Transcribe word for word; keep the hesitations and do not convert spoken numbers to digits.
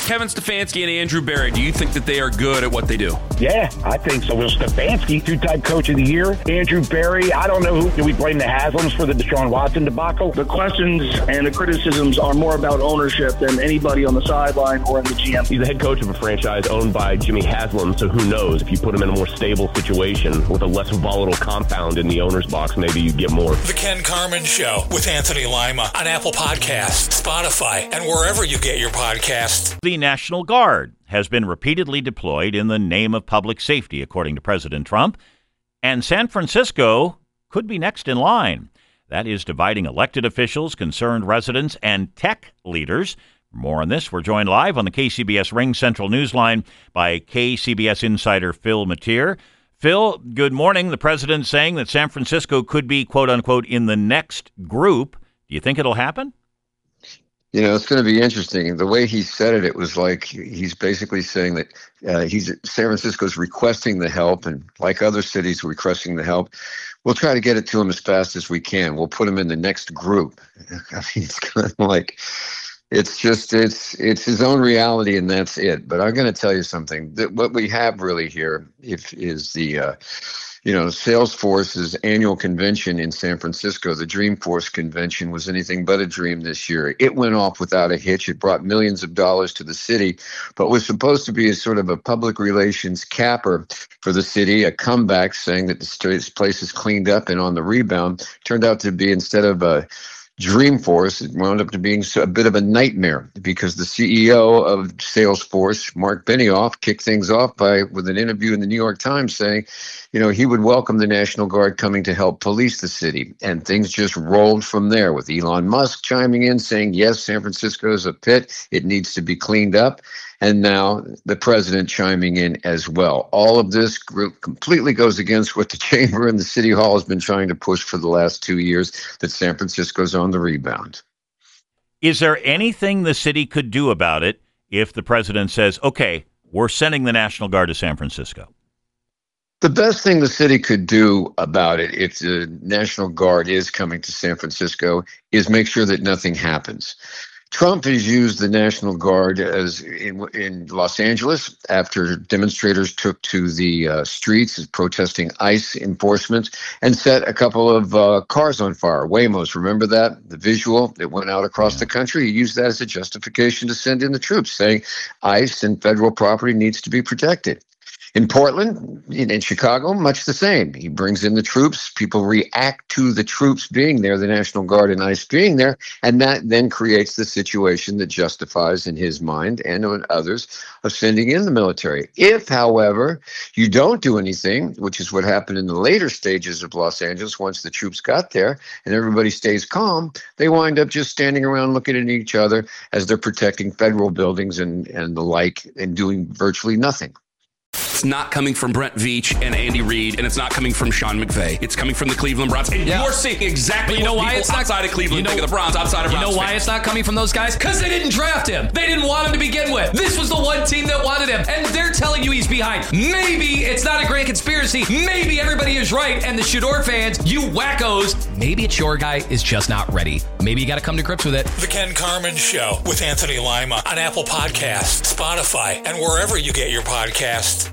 Kevin Stefanski and Andrew Berry, do you think that they are good at what they do? Yeah, I think so. Will Stefanski, two-time coach of the year. Andrew Berry, I don't know who. Do we blame the Haslams for the Deshaun Watson debacle? The questions and the criticisms are more about ownership than anybody on the sideline or in the G M. He's the head coach of a franchise owned by Jimmy Haslam, so who knows? If you put him in a more stable situation with a less volatile compound in the owner's box, maybe you get more. The Ken Carman Show with Anthony Lima on Apple Podcasts, Spotify, and wherever you get your podcasts. The National Guard has been repeatedly deployed in the name of public safety, according to President Trump, and San Francisco could be next in line. That is dividing elected officials, concerned residents, and tech leaders. For more on this, we're joined live on the K C B S Ring Central Newsline by K C B S insider Phil Matier. Phil, good morning. The president's saying that San Francisco could be, quote unquote, in the next group. Do you think it'll happen? You know, it's going to be interesting. The way he said it, it was like he's basically saying that uh, he's San Francisco's requesting the help, and like other cities requesting the help, we'll try to get it to him as fast as we can. We'll put him in the next group. I mean, it's kind of like it's just it's it's his own reality, and that's it. But I'm going to tell you something. That what we have really here, if is the uh, you know, Salesforce's annual convention in San Francisco, the Dreamforce convention, was anything but a dream this year. It went off without a hitch. It brought millions of dollars to the city, but was supposed to be a sort of a public relations capper for the city, a comeback saying that the place is cleaned up and on the rebound. Turned out to be, instead of a Dreamforce, it wound up to being a bit of a nightmare, because the C E O of Salesforce, Mark Benioff, kicked things off by with an interview in the New York Times saying, you know, he would welcome the National Guard coming to help police the city. And things just rolled from there, with Elon Musk chiming in saying, yes, San Francisco is a pit. It needs to be cleaned up. And now the president chiming in as well. All of this group completely goes against what the chamber and the city hall has been trying to push for the last two years, that San Francisco's on the rebound. Is there anything the city could do about it if the president says, okay, we're sending the National Guard to San Francisco? The best thing the city could do about it, if the National Guard is coming to San Francisco, is make sure that nothing happens. Trump has used the National Guard as in, in Los Angeles after demonstrators took to the uh, streets protesting ICE enforcement and set a couple of uh, cars on fire. Waymos, remember that? The visual that went out across the country. He used that as a justification to send in the troops, saying ICE and federal property needs to be protected. In Portland, in, in Chicago, much the same. He brings in the troops. People react to the troops being there, the National Guard and ICE being there, and that then creates the situation that justifies, in his mind and on others, of sending in the military. If, however, you don't do anything, which is what happened in the later stages of Los Angeles once the troops got there and everybody stays calm, they wind up just standing around looking at each other as they're protecting federal buildings and, and the like, and doing virtually nothing. It's not coming from Brent Veach and Andy Reid, and it's not coming from Sean McVay. It's coming from the Cleveland Browns. And yeah. You're seeing exactly you know what why people it's not, outside of Cleveland you know, think of the Browns, outside of You Browns know why fans. it's not coming from those guys? Because they didn't draft him. They didn't want him to begin with. This was the one team that wanted him, and they're telling you he's behind. Maybe it's not a grand conspiracy. Maybe everybody is right, and the Shador fans, you wackos, maybe it's your guy is just not ready. Maybe you got to come to grips with it. The Ken Carman Show with Anthony Lima on Apple Podcasts, Spotify, and wherever you get your podcasts.